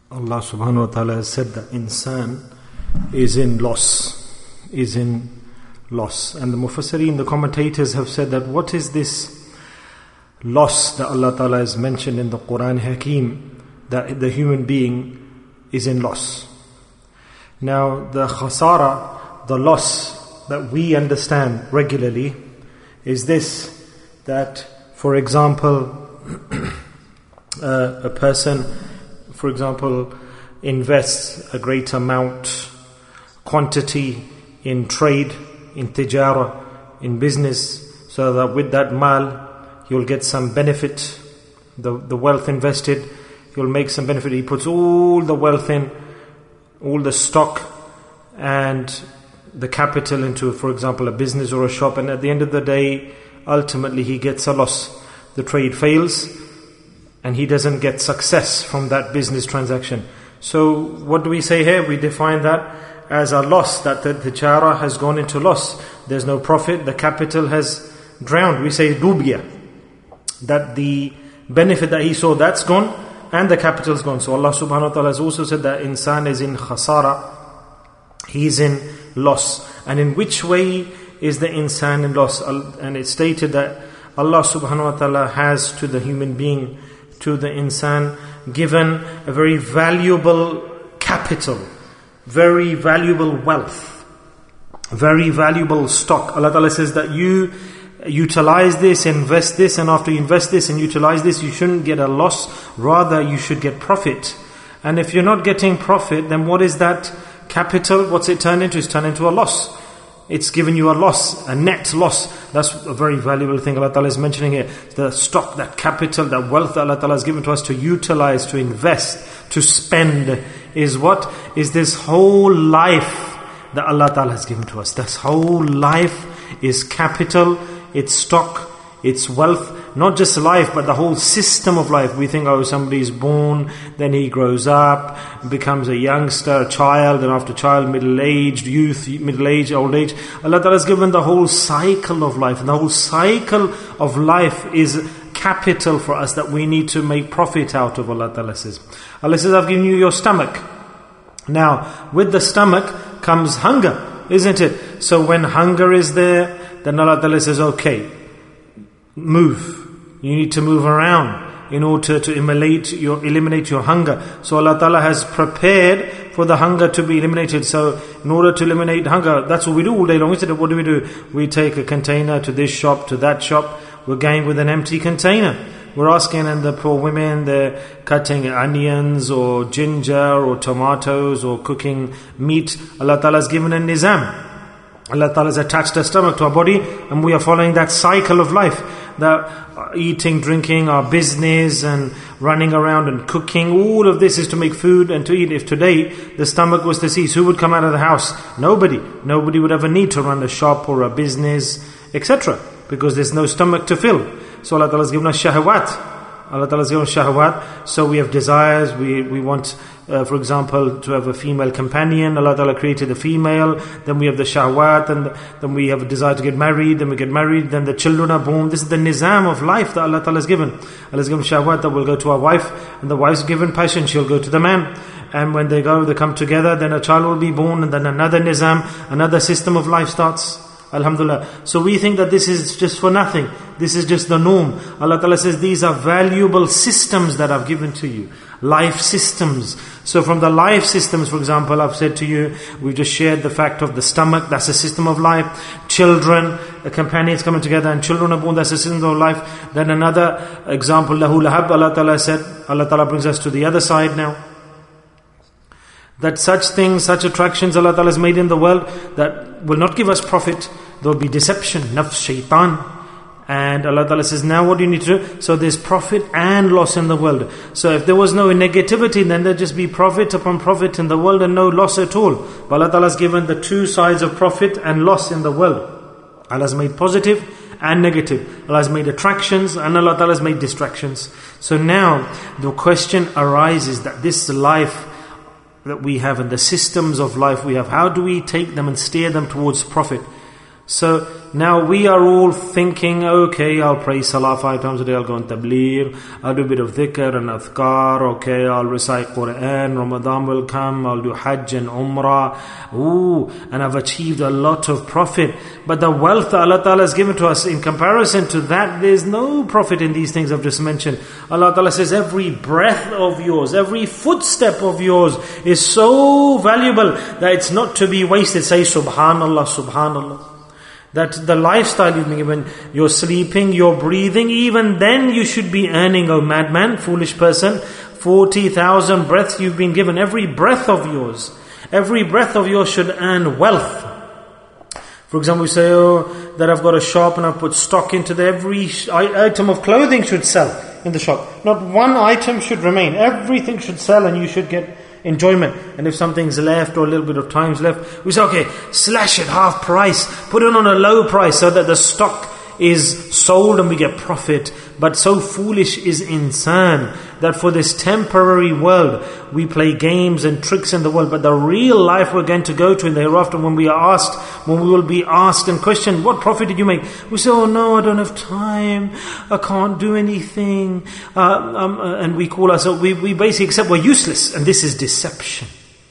Allah subhanahu wa ta'ala has said that insan is in loss. And the Mufassirin, the commentators have said that what is this loss that Allah ta'ala has mentioned in the Quran Hakim, that the human being is in loss. Now the khasara, the loss that we understand regularly is this, that for example a person, for example, invests a great amount, quantity in trade, in tijara, in business, so that with that mal, he'll get some benefit. The wealth invested, he'll make some benefit. He puts all the wealth in, all the stock and the capital into, for example, a business or a shop, and at the end of the day, ultimately he gets a loss. The trade fails, and he doesn't get success from that business transaction. So what do we say here? We define that as a loss, that the tijara has gone into loss. There's no profit, the capital has drowned. We say dubiya, that the benefit that he saw, that's gone, and the capital is gone. So Allah subhanahu wa ta'ala has also said that insan is in khasara, he's in loss. And in which way is the insan in loss? And it's stated that Allah subhanahu wa ta'ala has to the human being, to the insan, given a very valuable capital, very valuable wealth, very valuable stock. Allah ta'ala says that you utilize this, invest this, and after you invest this and utilize this, you shouldn't get a loss, rather you should get profit. And if you're not getting profit, then what is that capital? What's it turned into? It's turned into a loss. It's given you a loss, a net loss. That's a very valuable thing Allah Ta'ala is mentioning here. The stock, that capital, that wealth that Allah Ta'ala has given to us to utilize, to invest, to spend, is what? Is this whole life that Allah Ta'ala has given to us. This whole life is capital, it's stock, it's wealth. Not just life, but the whole system of life. We think, somebody's born, then he grows up, becomes a youngster, a child, and after child, middle-aged, youth, middle-age, old age. Allah Ta'ala has given the whole cycle of life. And the whole cycle of life is capital for us that we need to make profit out of, Allah Ta'ala says. Allah says, I've given you your stomach. Now, with the stomach comes hunger, isn't it? So when hunger is there, then Allah Ta'ala says, okay, move. You need to move around in order to eliminate your hunger. So Allah Ta'ala has prepared for the hunger to be eliminated. So in order to eliminate hunger, that's what we do all day long, isn't it? What do? We take a container to this shop, to that shop. We're going with an empty container. We're asking, and the poor women, they're cutting onions or ginger or tomatoes or cooking meat. Allah Ta'ala has given a nizam. Allah Ta'ala has attached our stomach to our body, and we are following that cycle of life. That eating, drinking, our business and running around and cooking, all of this is to make food and to eat. If today the stomach was to cease, who would come out of the house? Nobody. Nobody would ever need to run a shop or a business, etc. Because there's no stomach to fill. So Allah Ta'ala has given us shahawat. Allah Ta'ala has given us shahawat. So we have desires, we want, for example, to have a female companion. Allah Ta'ala created a female. Then we have the shahwat, and then we have a desire to get married. Then we get married. Then the children are born. This is the nizam of life that Allah Ta'ala has given. Allah has given shahwat that will go to our wife, and the wife's given passion, she'll go to the man. And when they come together, then a child will be born, and then another nizam, another system of life starts. Alhamdulillah. So we think that this is just for nothing. This is just the norm. Allah Ta'ala says these are valuable systems that I've given to you. Life systems. So from the life systems, for example, I've said to you, we've just shared the fact of the stomach, that's a system of life. Children, companions coming together and children are born, that's a system of life. Then another example, lahu lahab, Allah Ta'ala said, Allah Ta'ala brings us to the other side now. That such things, such attractions Allah Ta'ala has made in the world that will not give us profit. There will be deception, nafs, shaitan. And Allah Ta'ala says, now what do you need to do? So there's profit and loss in the world. So if there was no negativity, then there'd just be profit upon profit in the world and no loss at all. But Allah Ta'ala has given the two sides of profit and loss in the world. Allah has made positive and negative. Allah has made attractions and Allah Ta'ala has made distractions. So now the question arises that this life that we have and the systems of life we have, how do we take them and steer them towards profit? So now we are all thinking, okay, I'll pray salah 5 times a day, I'll go on tabligh, I'll do a bit of dhikr and adhkar, okay, I'll recite Quran, Ramadan will come, I'll do hajj and umrah, and I've achieved a lot of profit. But the wealth that Allah Ta'ala has given to us, in comparison to that, there's no profit in these things I've just mentioned. Allah Ta'ala says every breath of yours, every footstep of yours is so valuable that it's not to be wasted. Say Subhanallah, Subhanallah. That the lifestyle you've been given, you're sleeping, you're breathing, even then you should be earning, oh madman, foolish person, 40,000 breaths you've been given. Every breath of yours should earn wealth. For example, we say, that I've got a shop and I've put stock into there. Every item of clothing should sell in the shop. Not one item should remain. Everything should sell and you should get enjoyment. And if something's left or a little bit of time's left, we say, okay, slash it half price, put it on a low price so that the stock is sold and we get profit. But so foolish is insan that for this temporary world we play games and tricks in the world, but the real life we're going to go to in the hereafter, when we will be asked and questioned, what profit did you make? We say, oh no, I don't have time, I can't do anything, and we call ourselves, we basically accept we're useless, and this is deception.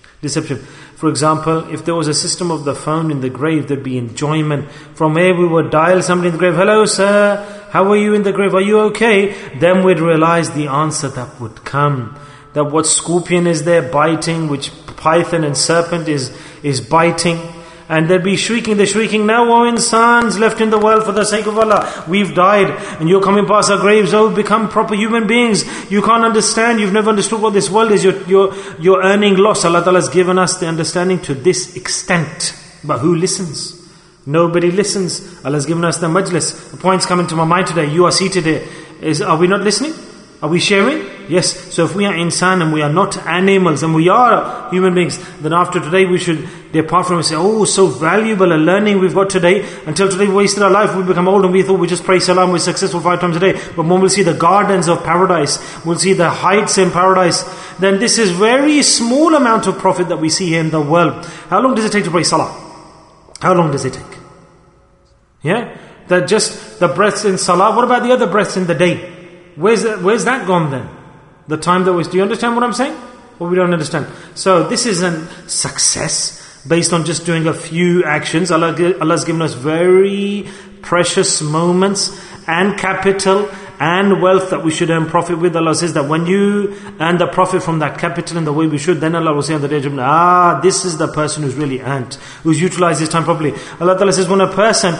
For example, if there was a system of the phone in the grave, there'd be enjoyment. From here we would dial somebody in the grave, hello sir, how are you in the grave, are you okay? Then we'd realize the answer that would come. That what scorpion is there biting, which python and serpent is biting. And they'd be shrieking, now, oh insans left in the world for the sake of Allah, we've died and you're coming past our graves, become proper human beings. You can't understand, you've never understood what this world is, you're earning loss. Allah Ta'ala has given us the understanding to this extent. But who listens? Nobody listens. Allah has given us the majlis. The point's coming to my mind today, you are seated here. Are we not listening? Are we sharing? Yes. So if we are insan and we are not animals and we are human beings, then after today we should depart from it and say, oh, so valuable a learning we've got today. Until today we wasted our life, we become old and we thought we just pray salam, we're successful 5 times a day. But when we'll see the gardens of paradise, we'll see the heights in paradise, then this is very small amount of profit that we see here in the world. How long does it take to pray salah? How long does it take? Yeah? That just the breaths in salah. What about the other breaths in the day? Where's that gone then? The time that was... Do you understand what I'm saying? Or we don't understand? So this isn't success based on just doing a few actions. Allah's given us very precious moments and capital and wealth that we should earn profit with. Allah says that when you earn the profit from that capital in the way we should, then Allah will say on the day of Judgment, this is the person who's really earned, who's utilized his time properly. Allah Ta'ala says when a person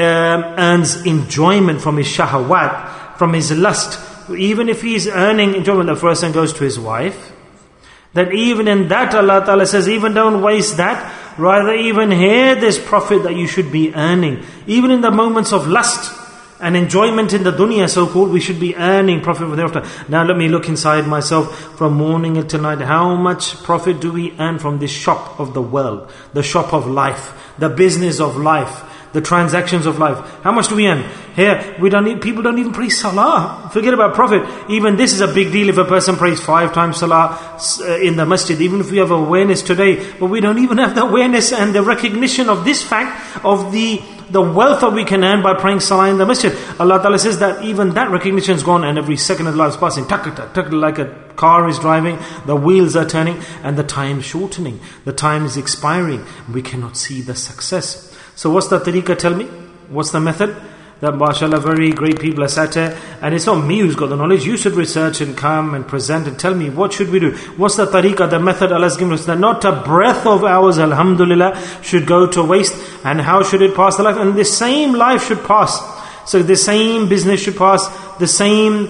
earns enjoyment from his shahawat, from his lust, even if he is earning enjoyment, the person goes to his wife, that even in that Allah Ta'ala says, even don't waste that, rather even here there's profit that you should be earning. Even in the moments of lust and enjoyment in the dunya, so called, we should be earning profit thereafter. Now let me look inside myself from morning until night. How much profit do we earn from this shop of the world, the shop of life, the business of life, the transactions of life? How much do we earn? Here, people don't even pray salah. Forget about profit. Even this is a big deal if a person prays 5 times salah in the masjid. Even if we have awareness today, but we don't even have the awareness and the recognition of this fact of the wealth that we can earn by praying salah in the masjid. Allah Ta'ala says that even that recognition is gone, and every second of life is passing. Like a car is driving, the wheels are turning, and the time is shortening. The time is expiring. We cannot see the success. So what's the tariqah? Tell me. What's the method? That mashallah very great people are sat here, and it's not me who's got the knowledge. You should research and come and present and tell me what should we do. What's the tariqah, the method Allah's given us, that not a breath of ours, alhamdulillah, should go to waste. And how should it pass the life? And the same life should pass. So the same business should pass, the same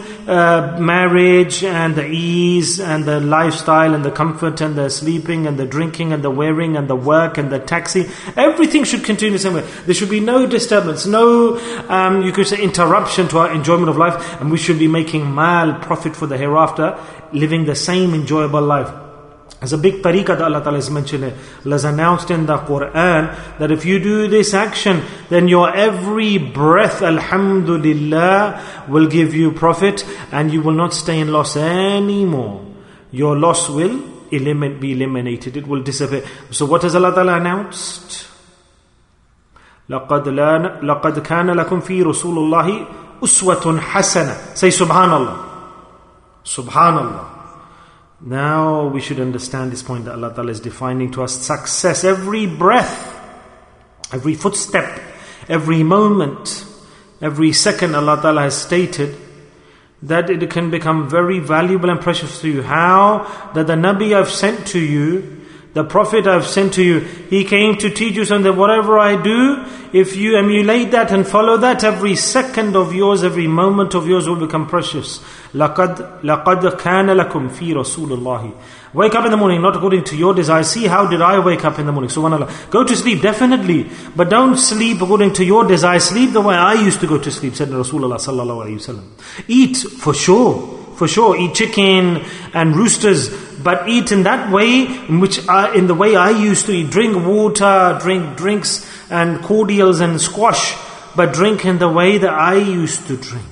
marriage and the ease and the lifestyle and the comfort and the sleeping and the drinking and the wearing and the work and the taxi. Everything should continue the same way. There should be no disturbance, no, you could say, interruption to our enjoyment of life. And we should be making profit for the hereafter, living the same enjoyable life. There's a big tariqah that Allah Ta'ala has mentioned it. Allah has announced in the Quran that if you do this action, then your every breath, alhamdulillah, will give you profit, and you will not stay in loss anymore. Your loss will be eliminated. It will disappear. So what has Allah Ta'ala announced? لَقَدْ كَانَ لَكُمْ فِي رَسُولِ اللَّهِ أُسْوَةٌ حَسَنَةٌ. Say Subhanallah. Subhanallah. Now we should understand this point that Allah Ta'ala is defining to us success. Every breath, every footstep, every moment, every second, Allah Ta'ala has stated that it can become very valuable and precious to you. How? That the Nabi I've sent to you, the Prophet I've sent to you, he came to teach you something that whatever I do, if you emulate that and follow that, every second of yours, every moment of yours will become precious. لَقَدْ كَانَ لَكُمْ فِي رَسُولِ اللَّهِ. Wake up in the morning, not according to your desire. See, how did I wake up in the morning? Subhanallah. Go to sleep, definitely. But don't sleep according to your desire. Sleep the way I used to go to sleep, said Rasulullah sallallahu alayhi wa sallam. Eat, for sure. For sure, eat chicken and roosters, but eat in that way, in the way I used to eat. Drink water, drink drinks and cordials and squash, but drink in the way that I used to drink.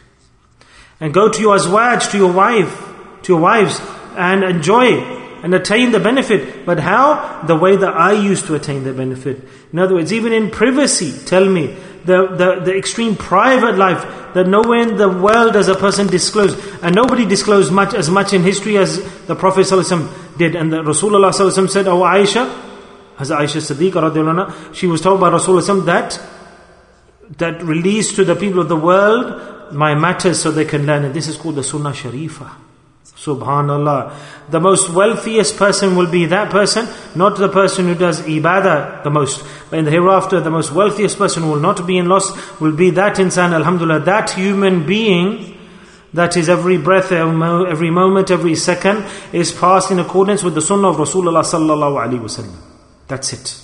And go to your azwaj, to your wives, and enjoy and attain the benefit. But how? The way that I used to attain the benefit. In other words, even in privacy, tell me, the extreme private life that nowhere in the world does a person disclose. And nobody disclosed as much in history as the Prophet ﷺ did. And the Rasulullah ﷺ said, "Oh Aisha," Hazrat Aisha Siddiqa radiallahu anha, she was told by Rasulullah ﷺ that release to the people of the world my matters so they can learn. And this is called the Sunnah Sharifah. Subhanallah. The most wealthiest person will be that person, not the person who does ibadah the most. But in the hereafter, the most wealthiest person who will not be in loss will be that insan, alhamdulillah, that human being, that is every breath, every moment, every second, is passed in accordance with the sunnah of Rasulullah sallallahu alaihi wasallam. That's it.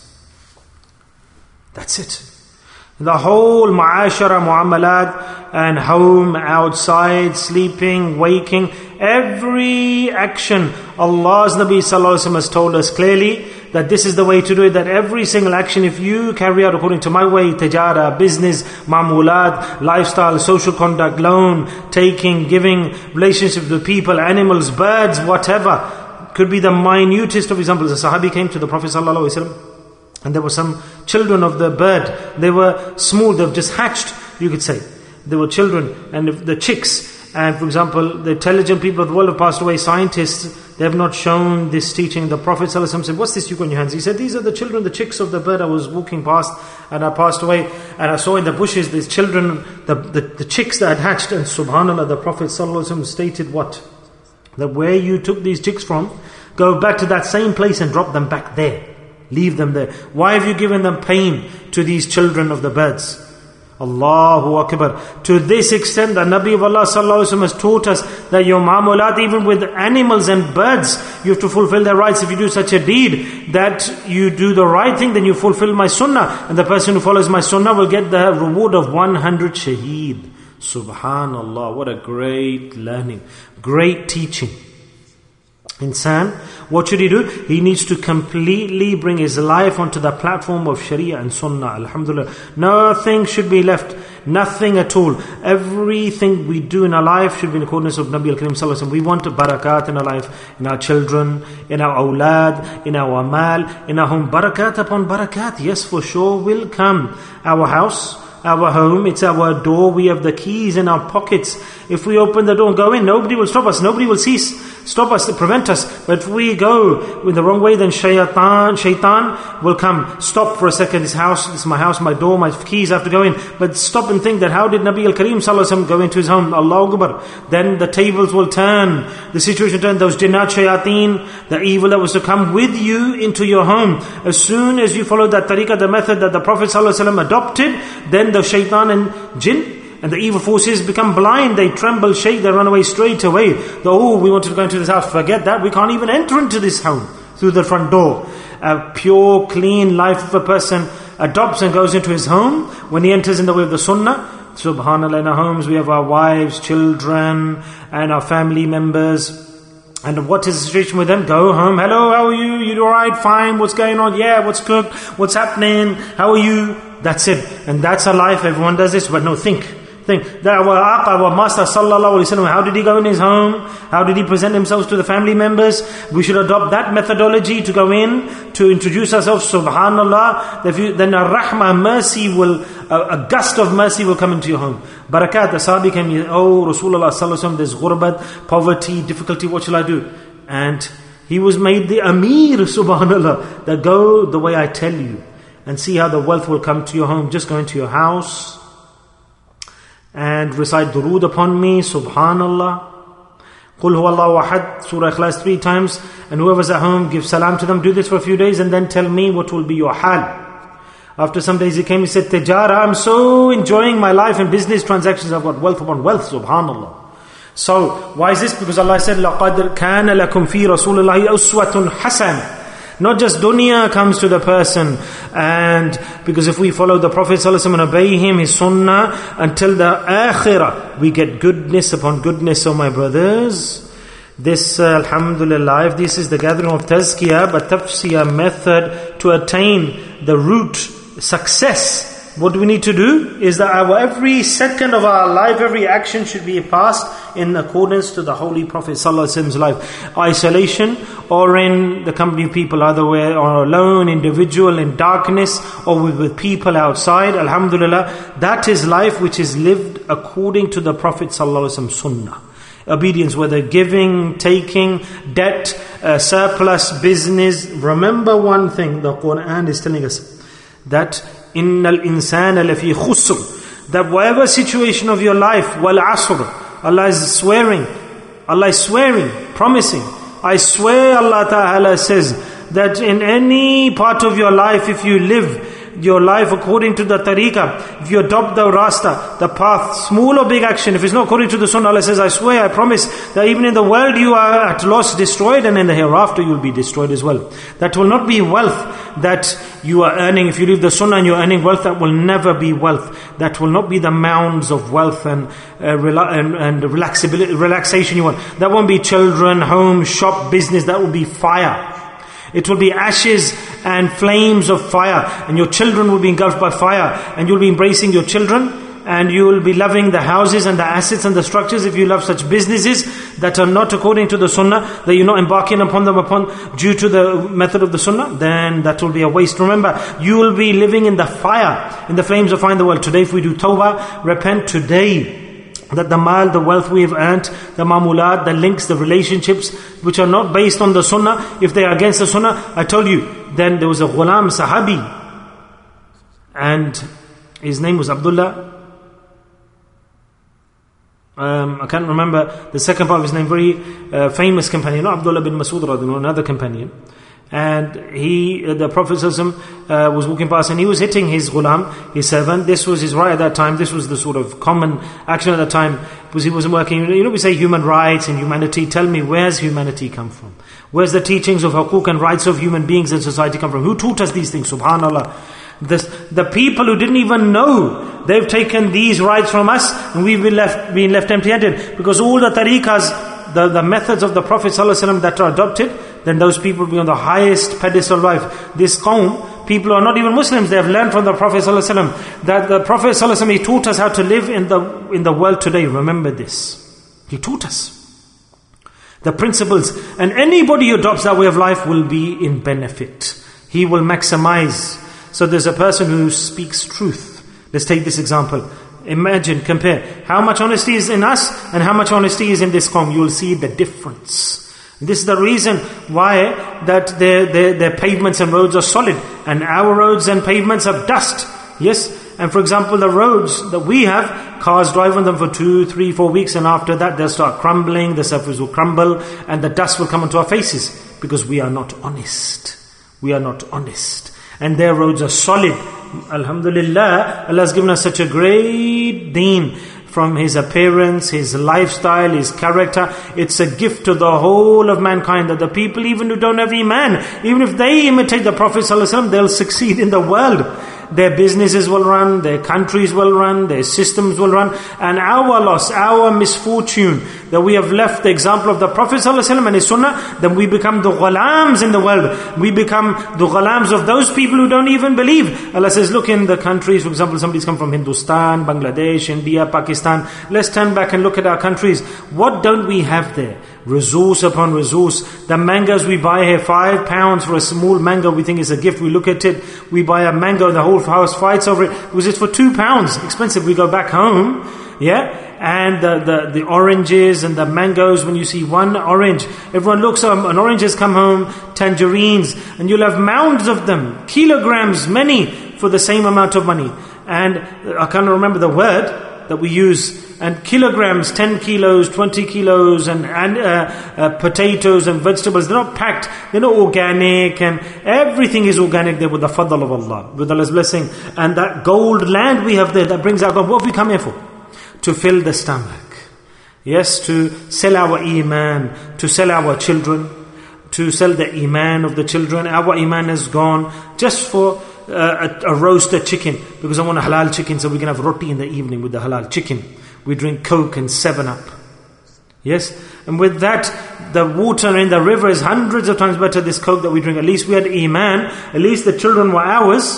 That's it. The whole ma'ashara, mu'amalat, and home, outside, sleeping, waking, every action, Allah's Nabi Sallallahu Alaihi Wasallam has told us clearly that this is the way to do it, that every single action, if you carry out according to my way, tijara, business, ma'mulat, lifestyle, social conduct, loan, taking, giving, relationships with people, animals, birds, whatever, could be the minutest of examples. A sahabi came to the Prophet Sallallahu Alaihi Wasallam, and there were some children of the bird. They were small, they've just hatched, you could say. They were children, and the chicks. And for example, the intelligent people of the world have passed away, scientists, they have not shown this teaching. The Prophet ﷺ said, "What's this you got in your hands?" He said, "These are the children, the chicks of the bird. I was walking past and I passed away and I saw in the bushes these children, the chicks that had hatched." And subhanAllah, the Prophet ﷺ stated what? That where you took these chicks from, go back to that same place and drop them back there. Leave them there. Why have you given them pain to these children of the birds? Allahu Akbar. To this extent, the Nabi of Allah Sallallahu Alaihi Wasallam has taught us that your ma'mulat, even with animals and birds, you have to fulfill their rights. If you do such a deed, that you do the right thing, then you fulfill my sunnah. And the person who follows my sunnah will get the reward of 100 shaheed. Subhanallah, what a great learning. Great teaching. Insan, what should he do? He needs to completely bring his life onto the platform of Sharia and Sunnah. Alhamdulillah. Nothing should be left. Nothing at all. Everything we do in our life should be in accordance with Nabi al-Karim sallallahu alaihi wasallam. We want barakat in our life, in our children, in our awlad, in our amal, in our home. Barakat upon barakat, yes, for sure will come. Our house, our home, it's our door. We have the keys in our pockets. If we open the door and go in, nobody will stop us. Nobody will stop us, to prevent us. But if we go in the wrong way, then shaitan will come. Stop for a second. This is my house, my door, my keys, I have to go in. But stop and think that how did Nabi al-Karim sallallahu alaihi wasallam go into his home? Allahu Akbar. Then the tables will turn. The situation turn. Those jinnat, shayateen, the evil that was to come with you into your home. As soon as you follow that tariqah, the method that the Prophet sallallahu alaihi wasallam adopted, then the shaitan and jinn and the evil forces become blind. They tremble, shake, they run away straight away. We wanted to go into this house. Forget that. We can't even enter into this home through the front door. A pure, clean life of a person adopts and goes into his home when he enters in the way of the sunnah. Subhanallah, in our homes we have our wives, children, and our family members. And what is the situation with them? Go home. Hello, how are you? You alright? Fine. What's going on? Yeah, what's cooked? What's happening? How are you? That's it. And that's our life. Everyone does this. But no, think thing. That our Aqa, our Master Sallallahu Alaihi Wasallam, how did he go in his home? How did he present himself to the family members? We should adopt that methodology to go in, to introduce ourselves. Subhanallah. Then a rahmah, mercy will, a gust of mercy will come into your home. Barakat, the Sahabi came, oh Rasulullah Sallallahu Alaihi Wasallam, there's ghurbat, poverty, difficulty, what shall I do? And he was made the Amir, subhanallah, that go the way I tell you. And see how the wealth will come to your home. Just go into your house and recite durood upon me, subhanallah. Qul huwallahu ahad, Surah Ikhlas 3 times. And whoever's at home, give salam to them. Do this for a few days and then tell me what will be your hal. After some days he came, he said, Tijara, I'm so enjoying my life and business transactions. I've got wealth upon wealth, subhanallah. So, why is this? Because Allah said, لَقَدْ كَانَ لَكُمْ فِي رَسُولِ اللَّهِ أُسْوَةٌ حَسَنٌ. Not just dunya comes to the person, and because if we follow the Prophet ﷺ and obey him, his sunnah, until the akhirah, we get goodness upon goodness. So my brothers, this alhamdulillah, if this is the gathering of tazkiyah, but tafsiyah method to attain the root success, what we need to do is that every second of our life, every action should be passed in accordance to the Holy Prophet ﷺ's life. Isolation or in the company of people, either way, or alone, individual, in darkness, or with people outside. Alhamdulillah, that is life which is lived according to the Prophet ﷺ's sunnah. Obedience, whether giving, taking, debt, surplus, business. Remember one thing, the Quran is telling us that Innal insana lafi khusr, that whatever situation of your life, wal asr, Allah is swearing, promising. I swear, Allah Ta'ala says that in any part of your life, if you live your life according to the tariqah, if you adopt the rasta, the path, small or big action, if it's not according to the sunnah, Allah says, I swear, I promise that even in the world you are at loss, destroyed, and in the hereafter you'll be destroyed as well. That will not be wealth that you are earning. If you leave the sunnah and you're earning wealth, that will never be wealth. That will not be the mounds of wealth and relaxation you want. That won't be children, home, shop, business. That will be fire. It will be ashes and flames of fire, and your children will be engulfed by fire, and you'll be embracing your children, and you will be loving the houses and the assets and the structures. If you love such businesses that are not according to the sunnah, that you're not embarking upon them due to the method of the sunnah, then that will be a waste. Remember, you will be living in the fire, in the flames of fire in the world. Today, if we do tawbah, repent today, that the mal, the wealth we have earned, the mamulat, the links, the relationships which are not based on the sunnah, if they are against the sunnah, I told you, then there was a ghulam sahabi, and his name was Abdullah. I can't remember the second part of his name, very famous companion, not Abdullah bin Masud, another companion. And the Prophet ﷺ was walking past and he was hitting his ghulam, his servant. This was his right at that time. This was the sort of common action at that time, because he wasn't working. You know, we say human rights and humanity. Tell me, where's humanity come from? Where's the teachings of hukuk and rights of human beings in society come from? Who taught us these things? Subhanallah. The people who didn't even know, they've taken these rights from us, and we've been left empty-handed. Because all the tariqas, the methods of the Prophet ﷺ that are adopted, then those people will be on the highest pedestal of life. This qawm, people who are not even Muslims, they have learned from the Prophet ﷺ that the Prophet ﷺ, he taught us how to live in the world today. Remember this. He taught us the principles, and anybody who adopts that way of life will be in benefit. He will maximize. So there's a person who speaks truth. Let's take this example. Imagine, compare how much honesty is in us and how much honesty is in this qawm. You will see the difference. This is the reason why that their pavements and roads are solid, and our roads and pavements are dust. Yes, and for example, the roads that we have, cars drive on them for 2, 3, 4 weeks, and after that they'll start crumbling, the surface will crumble, and the dust will come onto our faces, because we are not honest. We are not honest. And their roads are solid. Alhamdulillah, Allah has given us such a great deen, from His appearance, His lifestyle, His character. It's a gift to the whole of mankind, that the people even who don't have Iman, even if they imitate the Prophet ﷺ, they'll succeed in the world. their businesses will run, their countries will run, their systems will run. And our loss, our misfortune, that we have left the example of the Prophet ﷺ and his sunnah, then we become the ghalams in the world. We become the ghalams of those people who don't even believe. Allah says, look in the countries, for example, somebody's come from Hindustan, Bangladesh, India, Pakistan. Let's turn back and look at our countries. What don't we have there? Resource upon resource. The mangoes we buy here, £5 for a small mango, we think it's a gift. We look at it, we buy a mango, the whole house fights over it because it's for £2. Expensive. We go back home, and the oranges and the mangoes, when you see one orange, everyone looks up, an orange has come home, tangerines, and you'll have mounds of them, kilograms, many, for the same amount of money. And I can't remember the word that we use, and kilograms, 10 kilos, 20 kilos, and potatoes and vegetables, they're not packed, they're not organic, and everything is organic there with the fadl of Allah, with Allah's blessing. And that gold land we have there, that brings out God. What have we come here for? To fill the stomach. Yes, to sell our iman, to sell our children, to sell the iman of the children. Our iman has gone just for a roasted chicken, because I want a halal chicken so we can have roti in the evening with the halal chicken. We drink Coke and 7-Up. Yes? And with that, the water in the river is hundreds of times better this Coke that we drink. At least we had iman. At least the children were ours.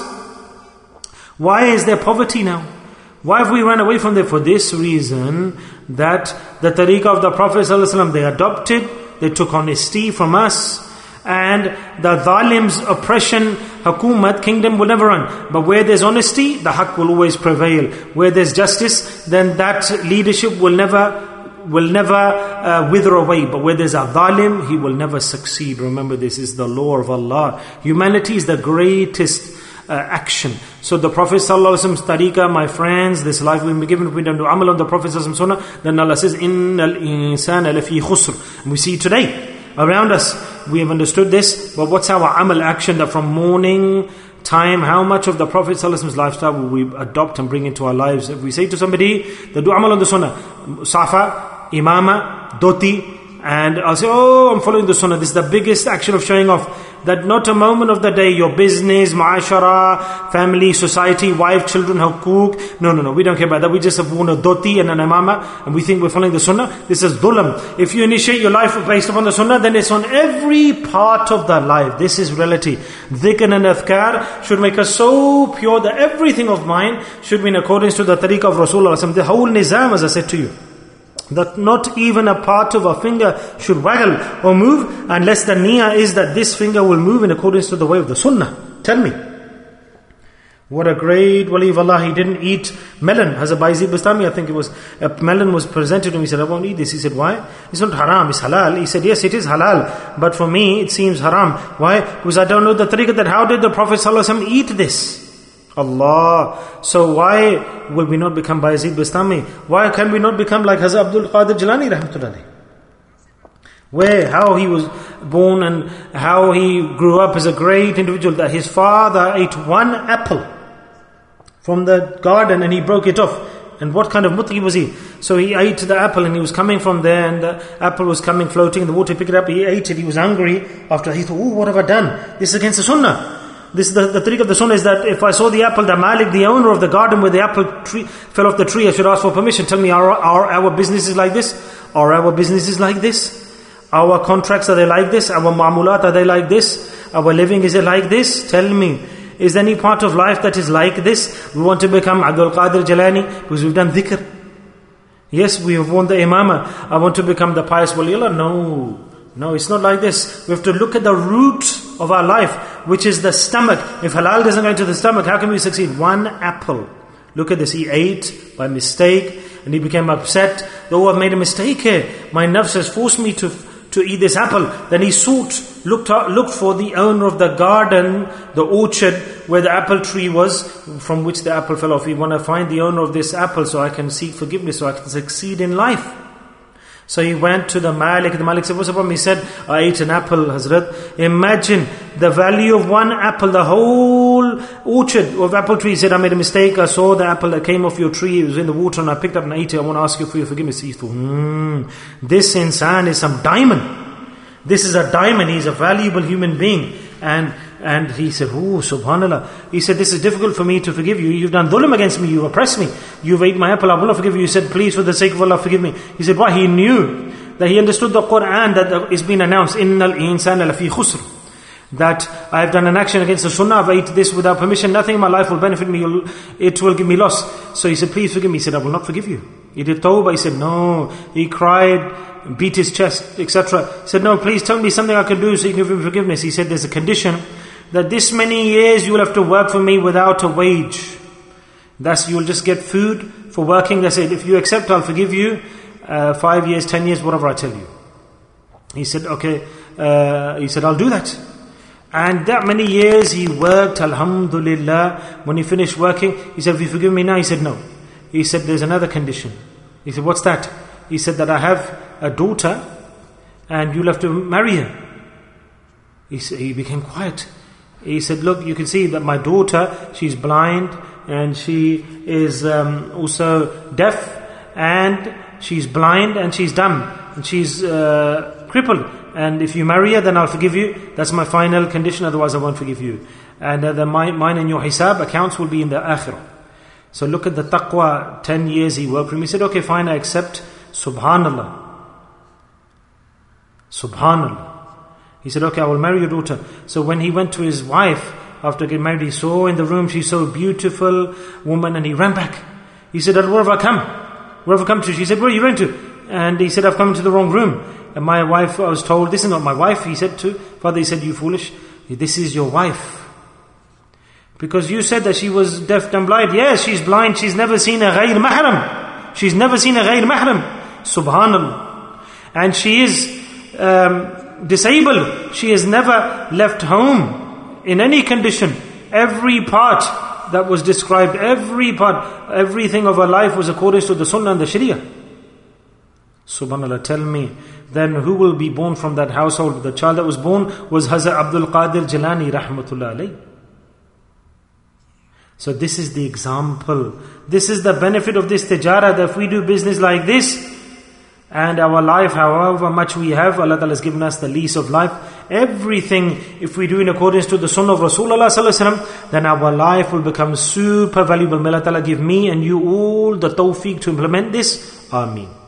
Why is there poverty now? Why have we run away from there? For this reason, that the tariqah of the Prophet ﷺ, they adopted, they took honesty from us, and the zalim's oppression, hukumat, kingdom will never run. But where there's honesty, the haqq will always prevail. Where there's justice, then that leadership will never wither away. But where there's a zalim, he will never succeed. Remember, this is the law of Allah. Humanity is the greatest action. So the Prophet ﷺ's tariqah, my friends, this life we've been given, if we don't do amal on the Prophet ﷺ's sunnah, then Allah says, Innal insana lafi khusr. And we see today, around us, we have understood this, but what's our amal action, that from morning time, how much of the Prophet ﷺ's lifestyle will we adopt and bring into our lives? If we say to somebody, that do amal on the sunnah, safa, imama, dhoti, and I'll say, I'm following the sunnah. This is the biggest action of showing off. That not a moment of the day, your business, ma'ashara, family, society, wife, children, hukuk. No, we don't care about that. We just have worn a dhoti and an imama, and we think we're following the sunnah. This is dhulam. If you initiate your life based upon the sunnah, then it's on every part of the life. This is reality. Dhikr and adhkar should make us so pure that everything of mine should be in accordance to the tariqah of Rasulullah. The whole nizam, as I said to you, that not even a part of a finger should waggle or move unless the niyyah is that this finger will move in accordance to the way of the sunnah. Tell me. What a great wali of Allah. He didn't eat melon. Hazrat Bayezid Bastami, I think it was, a melon was presented to him. He said, I won't eat this. He said, why? It's not haram, it's halal. He said, yes, it is halal, but for me it seems haram. Why? Because I don't know the tariqah, that how did the Prophet ﷺ eat this? Allah. So why will we not become Bayezid Bastami? Why can we not become like Hazrat Abdul Qadir Jilani rahmatullah? How he was born and how he grew up as a great individual, that his father ate one apple from the garden and he broke it off. And what kind of mutqi was he? So he ate the apple and he was coming from there, and the apple was coming floating in the water, he picked it up, he ate it, he was hungry. After he thought, what have I done? This is against the sunnah. This is the trick of the sunnah, is that if I saw the apple, the Malik, the owner of the garden where the apple tree fell off the tree, I should ask for permission. Tell me, are our businesses like this? Are our businesses like this? Our contracts, are they like this? Our ma'amulat, are they like this? Our living, is it like this? Tell me, is there any part of life that is like this? We want to become Abdul Qadir Jilani because we've done dhikr. Yes, we have worn the imama. I want to become the pious waliullah. No, it's not like this. We have to look at the root of our life, which is the stomach. If halal doesn't go into the stomach, how can we succeed? One apple. Look at this. He ate by mistake and he became upset. Oh, I've made a mistake here. My nafs has forced me to eat this apple. Then he looked for the owner of the garden, the orchard, where the apple tree was, from which the apple fell off. We want to find the owner of this apple so I can seek forgiveness, so I can succeed in life. So he went to the Malik. The Malik said, what's the problem? He said, I ate an apple, Hazrat. Imagine the value of one apple, the whole orchard of apple tree. He said, I made a mistake. I saw the apple that came off your tree. It was in the water and I picked up and ate it. I want to ask you for your forgiveness. He thought, this insan is some diamond. This is a diamond. He's a valuable human being. And And he said, oh, subhanallah. He said, this is difficult for me to forgive you. You've done dhulm against me. You oppressed me. You've ate my apple. I will not forgive you. He said, please, for the sake of Allah, forgive me. He said, why? He knew that he understood the Quran that is being announced, Innal insana lafi khusr. That I have done an action against the sunnah, I've ate this without permission, nothing in my life will benefit me, it will give me loss. So he said, please forgive me. He said, I will not forgive you. He did tawbah. He said, no. He cried, beat his chest, etc. He said, no, please tell me something I can do so you can give him forgiveness. He said, there's a condition that this many years you will have to work for me without a wage. Thus you will just get food for working. That's it. If you accept, I'll forgive you 5 years, 10 years, whatever I tell you. He said, okay. He said, I'll do that. And that many years he worked, alhamdulillah. When he finished working, he said, have you forgiven me now? He said, no. He said, there's another condition. He said, what's that? He said that I have a daughter and you'll have to marry her. He became quiet. He said, look, you can see that my daughter, she's blind and she is also deaf and she's blind and she's dumb and she's crippled. And if you marry her, then I'll forgive you. That's my final condition, otherwise I won't forgive you. And mine and your hisab accounts will be in the akhirah. So look at the taqwa, 10 years he worked for him. He said, okay, fine, I accept. Subhanallah. Subhanallah. He said, okay, I will marry your daughter. So when he went to his wife, after getting married, he saw in the room, she's so beautiful woman, and he ran back. He said, where have I come? Where have I come to? She said, where are you going to? And he said, I've come into the wrong room. And my wife, I was told, this is not my wife. He said to father, he said, you foolish. This is your wife. Because you said that she was deaf and blind. Yes, she's blind. She's never seen a ghayr mahram. She's never seen a ghayr mahram. Subhanallah. And she is disabled. She has never left home in any condition. Every part that was described, everything of her life was according to the sunnah and the sharia. Subhanallah, tell me, then who will be born from that household? The child that was born was Hazrat Abdul Qadir Jilani rahmatullah alayh. So this is the example. This is the benefit of this tijara, that if we do business like this, and our life, however much we have, Allah Ta'ala has given us the lease of life. Everything, if we do in accordance to the sunnah of Rasulullah sallallahu alaihi wasallam, then our life will become super valuable. May Allah Ta'ala give me and you all the tawfiq to implement this. Ameen.